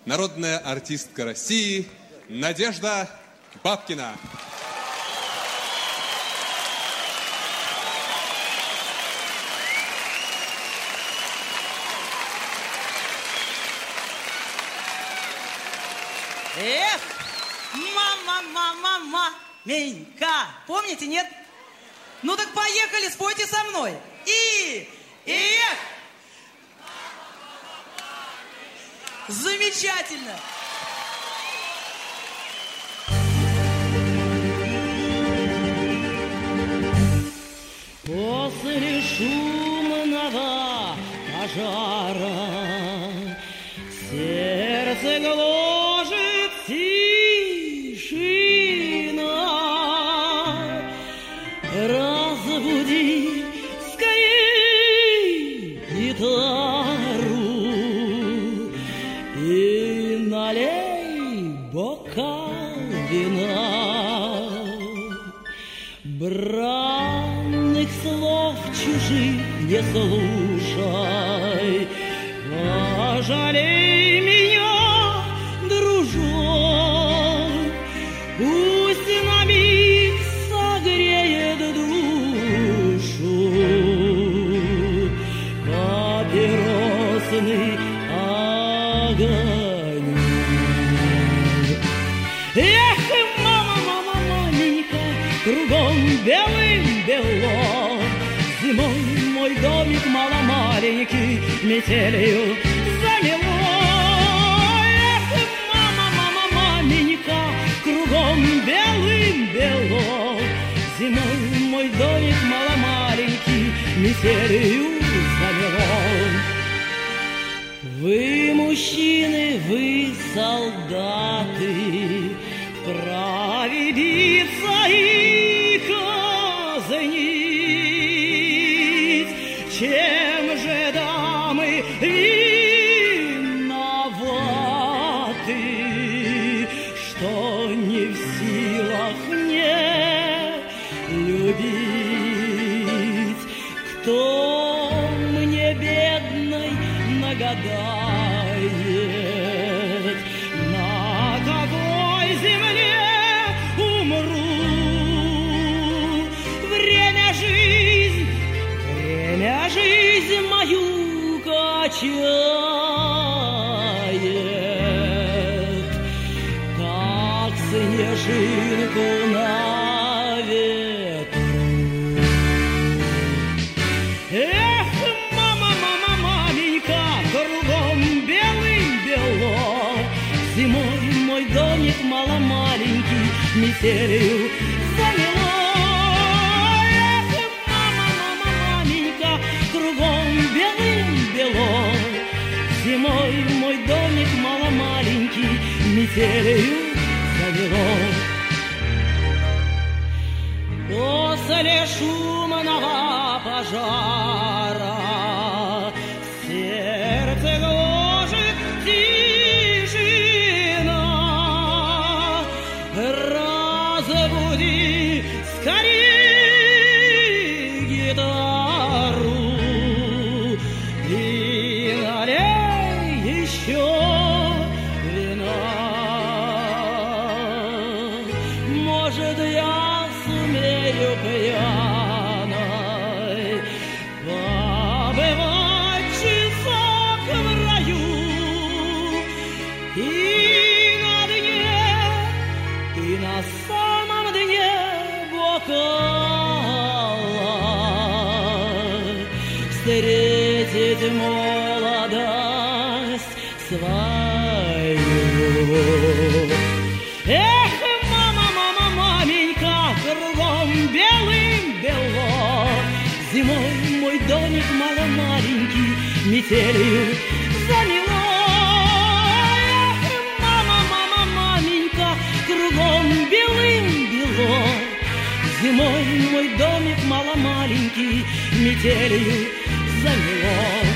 народная артистка России Надежда Бабкина. Эх, маменька. Помните, нет? Ну так поехали, спойте со мной. И эх. Замечательно. После шумного пожара сердце гложет тишина. Разбуди скорей гитару и налей бокал вина. Бранных слов чужих не слушай, пожалей меня, дружок, пусть на миг согреет душу папиросный огонек. Эх, маменька, кругом белым-бело, зимой мой домик маломаленький метелью замело. Эх, маменька, кругом белым-бело, зимой мой домик маломаленький метелью замело. Вы мужчины, вы солдаты, вправе биться и казнить. Чем же дамы виноваты, что не в силах мне любить? Кто мне бедной нагадает, на какой земле умру? Время жизнь мою качает, как снежинку на ветру. Эх, маменька, кругом белым-бело, зимой мой домик маломаленький метелью замело. Эх, маменька, кругом белым-бело, зимой мой домик маломаленький метелью замело. После шумного пожара сердце гложет тишина. Разбуди скорей гитару и налей еще вина. Может, я сумею пьяной побывать часок в раю и на дне, и на самом дне бокала встретить молодость свою. Эх, маменька, кругом белым-бело, зимой мой домик маломаленький метелью замело. Эх, маменька, кругом белым-бело, зимой мой домик маломаленький метелью замело.